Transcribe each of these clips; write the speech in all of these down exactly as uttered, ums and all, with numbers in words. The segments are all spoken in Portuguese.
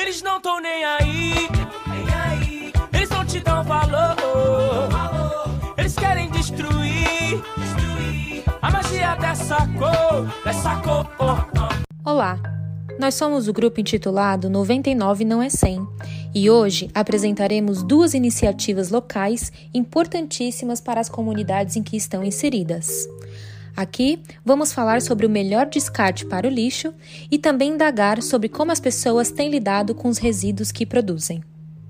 Eles não tão nem aí, nem aí. Eles não te dão valor. Eles querem destruir, destruir a magia dessa cor, dessa cor. Olá, nós somos o grupo intitulado noventa e nove não é cem e hoje apresentaremos duas iniciativas locais importantíssimas para as comunidades em que estão inseridas. Aqui vamos falar sobre o melhor descarte para o lixo e também indagar sobre como as pessoas têm lidado com os resíduos que produzem.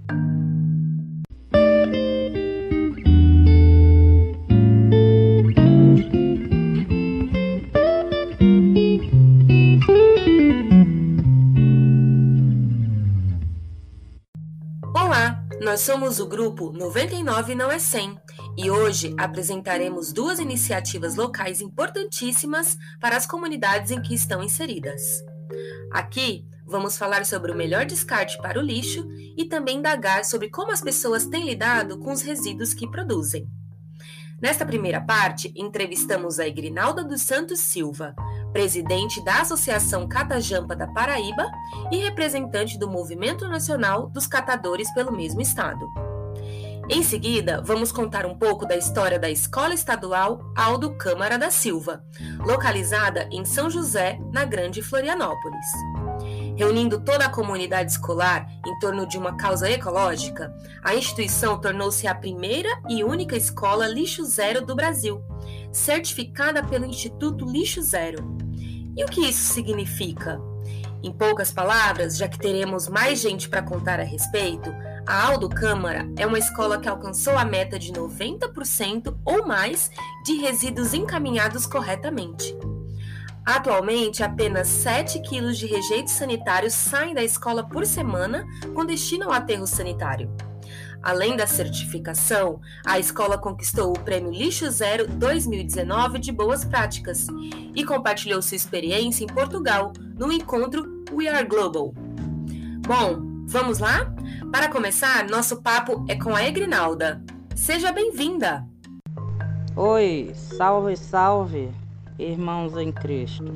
Olá, nós somos o grupo noventa e nove não é cem e hoje apresentaremos duas iniciativas locais importantíssimas para as comunidades em que estão inseridas. Aqui vamos falar sobre o melhor descarte para o lixo e também indagar sobre como as pessoas têm lidado com os resíduos que produzem. Nesta primeira parte, entrevistamos a Egrinalda dos Santos Silva, presidente da Associação Catajampa da Paraíba e representante do Movimento Nacional dos Catadores pelo mesmo estado. Em seguida, vamos contar um pouco da história da Escola Estadual Aldo Câmara da Silva, localizada em São José, na Grande Florianópolis. Reunindo toda a comunidade escolar em torno de uma causa ecológica, a instituição tornou-se a primeira e única escola Lixo Zero do Brasil, certificada pelo Instituto Lixo Zero. E o que isso significa? Em poucas palavras, já que teremos mais gente para contar a respeito, a Aldo Câmara é uma escola que alcançou a meta de noventa por cento ou mais de resíduos encaminhados corretamente. Atualmente, apenas sete quilos de rejeitos sanitários saem da escola por semana com destino ao aterro sanitário. Além da certificação, a escola conquistou o Prêmio Lixo Zero dois mil e dezenove de Boas Práticas e compartilhou sua experiência em Portugal, no encontro We Are Global. Bom, vamos lá? Para começar, nosso papo é com a Egrinalda. Seja bem-vinda! Oi, salve, salve, irmãos em Cristo.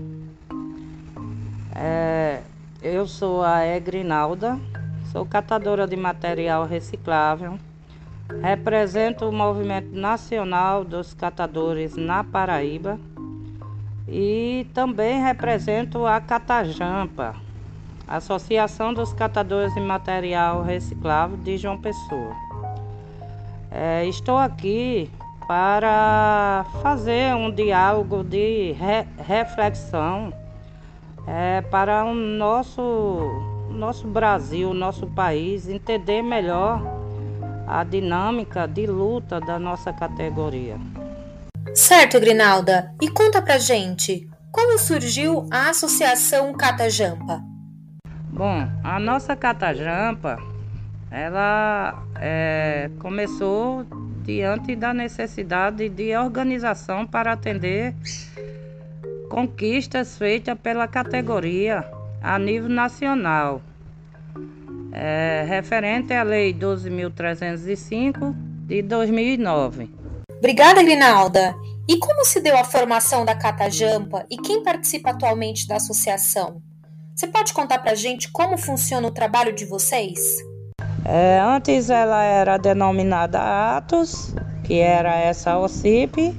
É, eu sou a Egrinalda. Sou catadora de material reciclável, represento o Movimento Nacional dos Catadores na Paraíba e também represento a Catajampa, Associação dos Catadores de Material Reciclável de João Pessoa. É, estou aqui para fazer um diálogo de re- reflexão é, para o nosso... nosso Brasil, nosso país, entender melhor a dinâmica de luta da nossa categoria. Certo, Egrinalda. E conta pra gente, como surgiu a Associação Catajampa? Bom, a nossa Catajampa, ela é, começou diante da necessidade de organização para atender conquistas feitas pela categoria a nível nacional, é, referente à Lei doze mil trezentos e cinco de dois mil e nove. Obrigada, Egrinalda. E como se deu a formação da Catajampa e quem participa atualmente da associação? Você pode contar pra gente como funciona o trabalho de vocês? É, antes ela era denominada Atos, que era essa O C I P,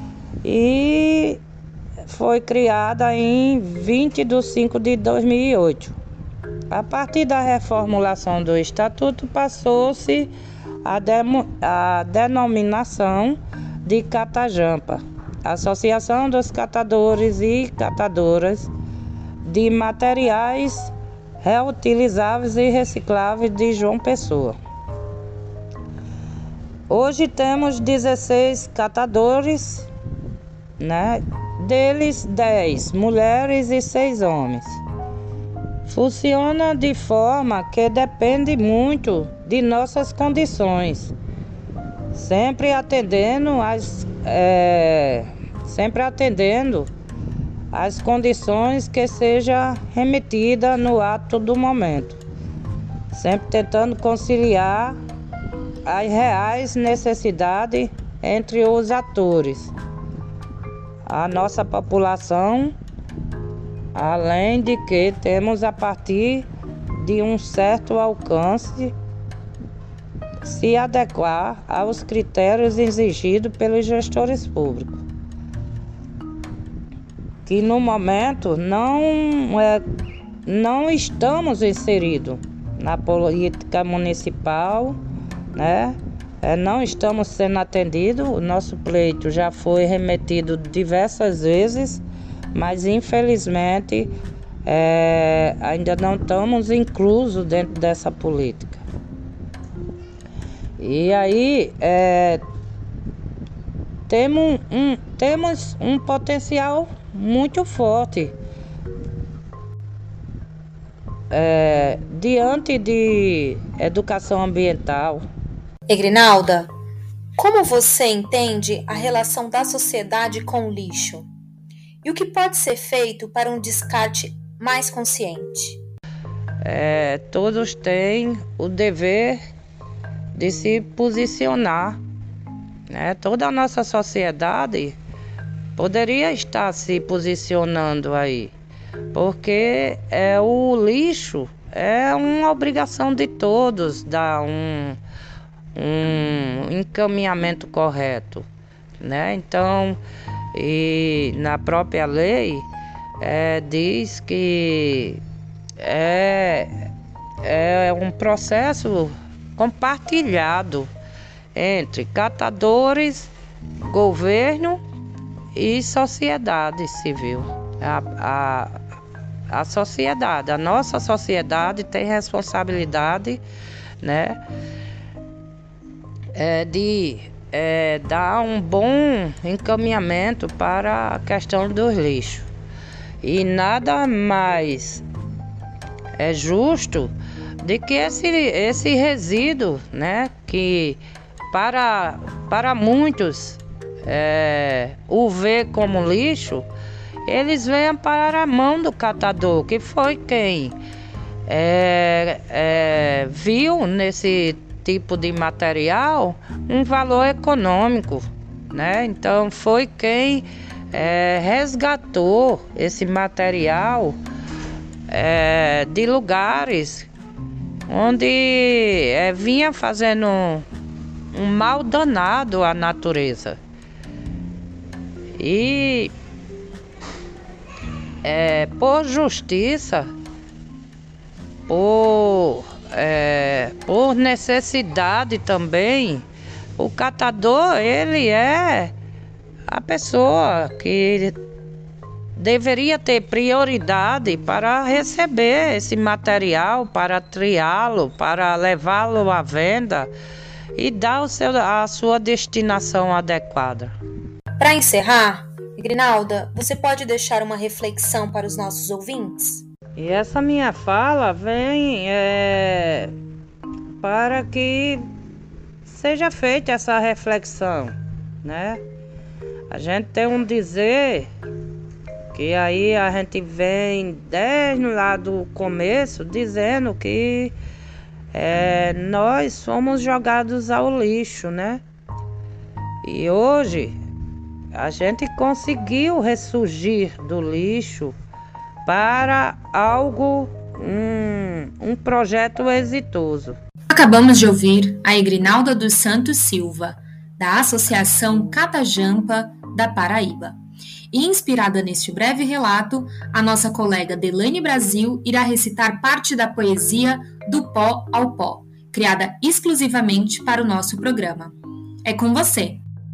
e foi criada em vinte de cinco de dois mil e oito. A partir da reformulação do Estatuto, passou-se a, demo, a denominação de Catajampa, Associação dos Catadores e Catadoras de Materiais Reutilizáveis e Recicláveis de João Pessoa. Hoje temos dezesseis catadores, né? Deles dez mulheres e seis homens. Funciona de forma que depende muito de nossas condições, sempre atendendo as, é, sempre atendendo as condições que seja remetida no ato do momento, sempre tentando conciliar as reais necessidades entre os atores. A nossa população, além de que temos a partir de um certo alcance se adequar aos critérios exigidos pelos gestores públicos, que no momento não, é, não estamos inseridos na política municipal, né? É, não estamos sendo atendidos. O nosso pleito já foi remetido diversas vezes, mas infelizmente é, ainda não estamos inclusos dentro dessa política. E aí é, temos, um, temos um potencial muito forte é, diante de educação ambiental. Egrinalda, como você entende a relação da sociedade com o lixo? E o que pode ser feito para um descarte mais consciente? É, todos têm o dever de se posicionar, né? Toda a nossa sociedade poderia estar se posicionando aí, porque é, o lixo é uma obrigação de todos dar um, um encaminhamento correto, né? Então, e na própria lei é, diz que é, é um processo compartilhado entre catadores, governo e sociedade civil. A, a, a sociedade, a nossa sociedade tem responsabilidade, né, é, de é, dar um bom encaminhamento para a questão dos lixos. E nada mais é justo de que esse, esse resíduo, né, que para, para muitos é, o vê como lixo, eles venham para a mão do catador, que foi quem é, é, viu nesse tipo de material um valor econômico, né? Então foi quem é, resgatou esse material é, de lugares onde é, vinha fazendo um, um mal danado à natureza. E é, por justiça, por, é, por necessidade também, o catador, ele é a pessoa que deveria ter prioridade para receber esse material, para triá-lo, para levá-lo à venda e dar o seu, a sua destinação adequada. Para encerrar, Egrinalda, você pode deixar uma reflexão para os nossos ouvintes? E essa minha fala vem é, para que seja feita essa reflexão, né? A gente tem um dizer que aí a gente vem desde lá do começo dizendo que é, nós somos jogados ao lixo, né? E hoje a gente conseguiu ressurgir do lixo para algo, um, um projeto exitoso. Acabamos de ouvir a Egrinalda dos Santos Silva, da Associação Catajampa da Paraíba. E inspirada neste breve relato, a nossa colega Delaine Brasil irá recitar parte da poesia Do Pó ao Pó, criada exclusivamente para o nosso programa. É com você!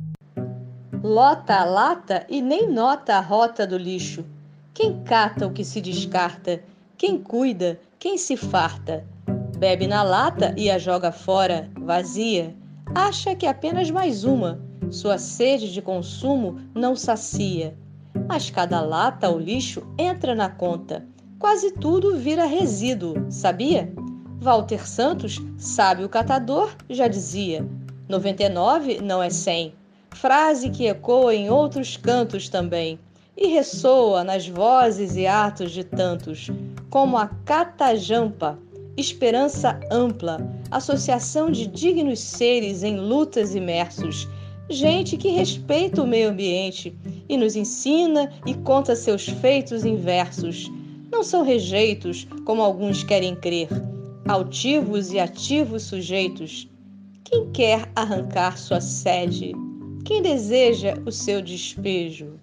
Lota a lata e nem nota a rota do lixo. Quem cata o que se descarta? Quem cuida? Quem se farta? Bebe na lata e a joga fora, vazia. Acha que é apenas mais uma. Sua sede de consumo não sacia. Mas cada lata ou lixo entra na conta. Quase tudo vira resíduo, sabia? Walter Santos, sábio catador, já dizia: noventa e nove não é cem. Frase que ecoa em outros cantos também e ressoa nas vozes e atos de tantos, como a Catajampa, esperança ampla, associação de dignos seres em lutas imersos, gente que respeita o meio ambiente e nos ensina e conta seus feitos em versos. Não são rejeitos, como alguns querem crer, altivos e ativos sujeitos. Quem quer arrancar sua sede? Quem deseja o seu despejo?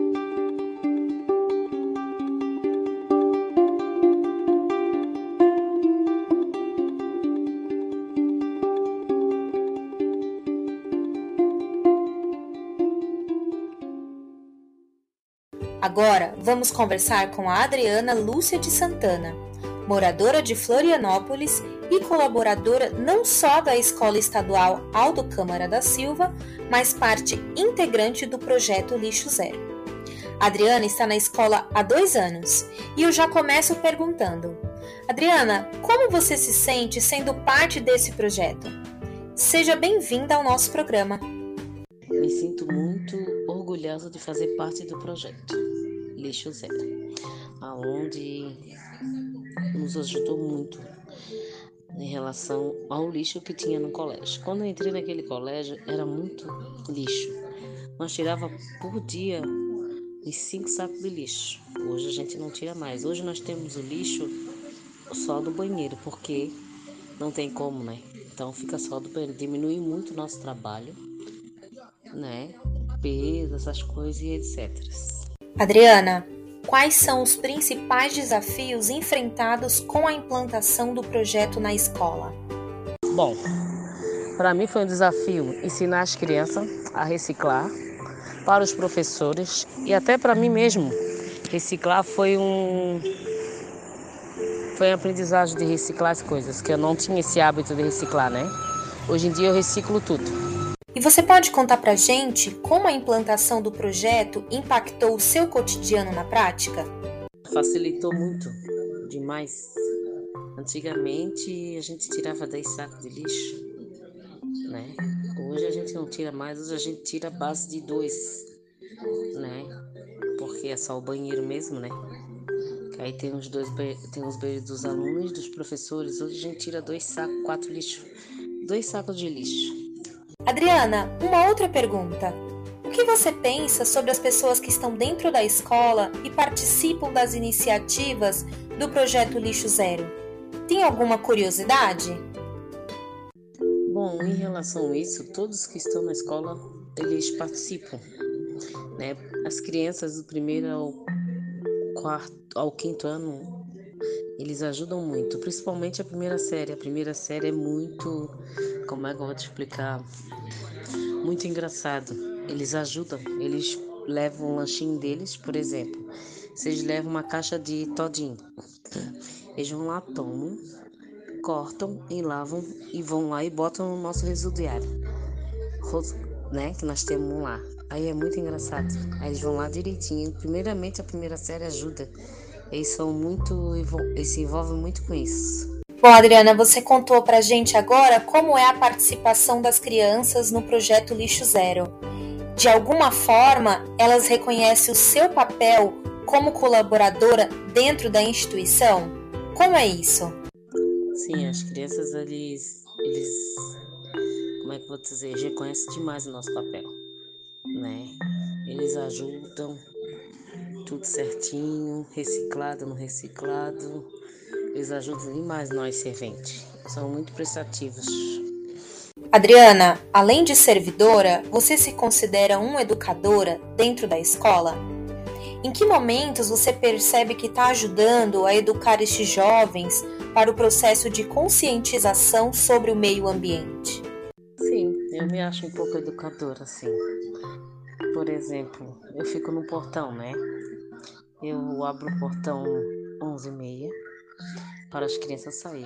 Agora, vamos conversar com a Adriana Lúcia de Santana, moradora de Florianópolis e colaboradora não só da Escola Estadual Aldo Câmara da Silva, mas parte integrante do projeto Lixo Zero. A Adriana está na escola há dois anos e eu já começo perguntando: Adriana, como você se sente sendo parte desse projeto? Seja bem-vinda ao nosso programa. Me sinto muito orgulhosa de fazer parte do projeto Lixo Zero, onde nos ajudou muito em relação ao lixo que tinha no colégio. Quando eu entrei naquele colégio, era muito lixo. Nós tirava por dia uns cinco sacos de lixo. Hoje a gente não tira mais. Hoje nós temos o lixo só do banheiro, porque não tem como, né? Então fica só do banheiro. Diminui muito o nosso trabalho, né? Peso, essas coisas e etcétera. Adriana, quais são os principais desafios enfrentados com a implantação do projeto na escola? Bom, para mim foi um desafio ensinar as crianças a reciclar, para os professores e até para mim mesmo. Reciclar foi um foi uma aprendizagem de reciclar as coisas, que eu não tinha esse hábito de reciclar, né? Hoje em dia eu reciclo tudo. E você pode contar pra gente como a implantação do projeto impactou o seu cotidiano na prática? Facilitou muito, demais. Antigamente a gente tirava dez sacos de lixo, né? Hoje a gente não tira mais, hoje a gente tira a base de dois, né? Porque é só o banheiro mesmo, né? Que aí tem os dois tem os banheiros dos alunos e dos professores. Hoje a gente tira dois sacos, quatro lixo, dois sacos de lixo. Adriana, uma outra pergunta. O que você pensa sobre as pessoas que estão dentro da escola e participam das iniciativas do projeto Lixo Zero? Tem alguma curiosidade? Bom, em relação a isso, todos que estão na escola, eles participam, né? As crianças do primeiro ao quarto, ao quinto ano, eles ajudam muito, principalmente a primeira série. A primeira série é muito, como é que eu vou te explicar? Muito engraçado. Eles ajudam, eles levam o lanchinho deles, por exemplo. Se eles levam uma caixa de todinho, eles vão lá, tomam, cortam e lavam e vão lá e botam no nosso residuário, né, que nós temos lá. Aí é muito engraçado. Aí eles vão lá direitinho. Primeiramente, a primeira série ajuda. Eles são muito, eles se envolvem muito com isso. Bom, Adriana, você contou pra gente agora como é a participação das crianças no projeto Lixo Zero. De alguma forma, elas reconhecem o seu papel como colaboradora dentro da instituição? Como é isso? Sim, as crianças, eles, eles como é que eu vou dizer, reconhecem demais o nosso papel, né? Eles ajudam, tudo certinho, reciclado, no reciclado. Eles ajudam demais nós, serventes. São muito prestativos. Adriana, além de servidora, você se considera uma educadora dentro da escola? Em que momentos você percebe que está ajudando a educar estes jovens para o processo de conscientização sobre o meio ambiente? Sim, eu me acho um pouco educadora, sim. Por exemplo, eu fico no portão, né? Eu abro o portão onze e meia para as crianças saírem.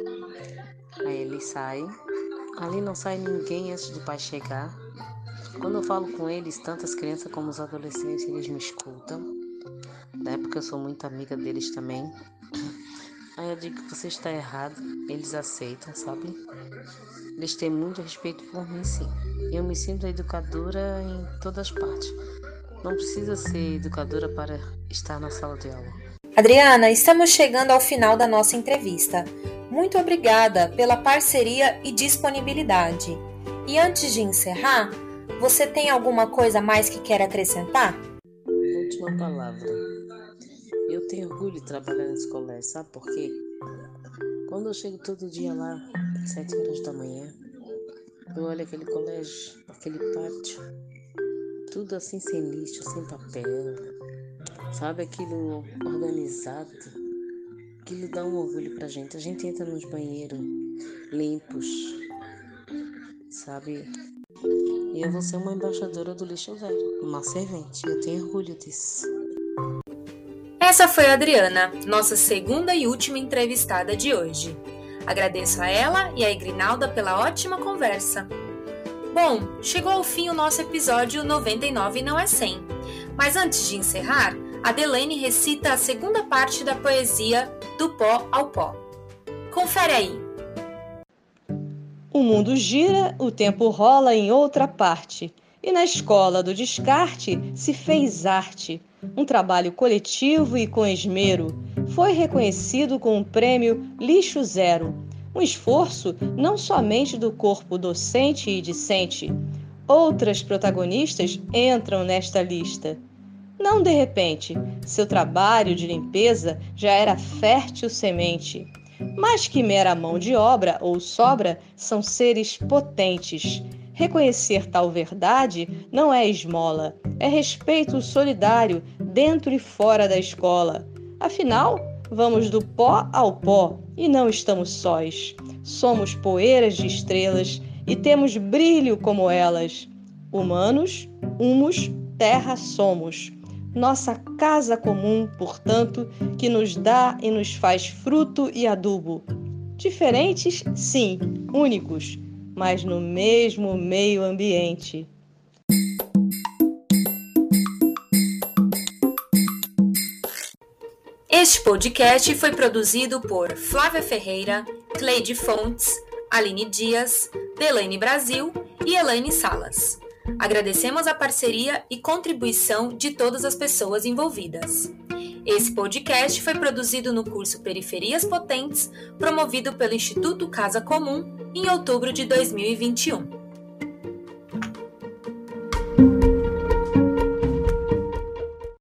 Aí eles saem. Ali não sai ninguém antes do pai chegar. Quando eu falo com eles, tanto as crianças como os adolescentes, eles me escutam, né? Porque eu sou muito amiga deles também. Aí eu digo que você está errado, eles aceitam, sabe? Eles têm muito respeito por mim, sim. Eu me sinto educadora em todas as partes. Não precisa ser educadora para estar na sala de aula. Adriana, estamos chegando ao final da nossa entrevista. Muito obrigada pela parceria e disponibilidade. E antes de encerrar, você tem alguma coisa mais que quer acrescentar? Última palavra. Eu tenho orgulho de trabalhar nesse colégio, sabe por quê? Quando eu chego todo dia lá, sete horas da manhã, eu olho aquele colégio, aquele pátio, tudo assim sem lixo, sem papel, sabe? Aquilo organizado, aquilo dá um orgulho pra gente. A gente entra nos banheiros limpos, sabe? E eu vou ser uma embaixadora do lixo zero, uma servente, eu tenho orgulho disso. Essa foi a Adriana, nossa segunda e última entrevistada de hoje. Agradeço a ela e a Egrinalda pela ótima conversa. Bom, chegou ao fim o nosso episódio noventa e nove não é cem. Mas antes de encerrar, a Delaine recita a segunda parte da poesia Do Pó ao Pó. Confere aí. O mundo gira, o tempo rola em outra parte. E na escola do descarte se fez arte. Um trabalho coletivo e com esmero. Foi reconhecido com o prêmio Lixo Zero. Um esforço não somente do corpo docente e discente. Outras protagonistas entram nesta lista. Não de repente, seu trabalho de limpeza já era fértil semente. Mais que mera mão de obra ou sobra, são seres potentes. Reconhecer tal verdade não é esmola, é respeito solidário dentro e fora da escola. Afinal, vamos do pó ao pó e não estamos sós. Somos poeiras de estrelas e temos brilho como elas. Humanos, humus, terra somos. Nossa casa comum, portanto, que nos dá e nos faz fruto e adubo. Diferentes, sim, únicos, mas no mesmo meio ambiente. Este podcast foi produzido por Flávia Ferreira, Cleide Fontes, Aline Dias, Delaine Brasil e Elaine Salas. Agradecemos a parceria e contribuição de todas as pessoas envolvidas. Esse podcast foi produzido no curso Periferias Potentes, promovido pelo Instituto Casa Comum, em outubro de dois mil e vinte e um.